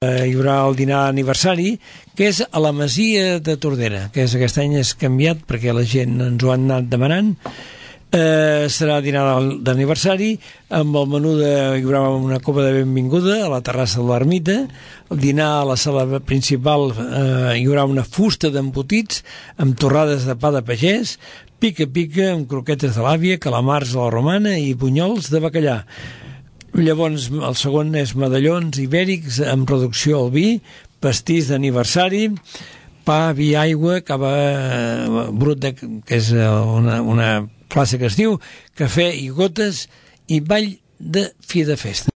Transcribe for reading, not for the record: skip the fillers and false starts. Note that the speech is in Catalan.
Hi haurà el dinar d'aniversari, que és a la Masia de Tordera, que aquest any és canviat perquè la gent ens ho han anat demanant. Serà dinar d'aniversari, amb el menú hi haurà una copa de benvinguda a la terrassa de l'Ermita. El dinar a la sala principal hi haurà una fusta d'embotits amb torrades de pa de pagès, pica-pica amb croquetes de l'àvia, calamars a la romana i bunyols de bacallà. Llavors el segon és medallons ibèrics amb reducció al vi, pastís d'aniversari, pa, vi, aigua, cava brut, que és una classe que es diu, cafè i gotes, i ball de fi de festa.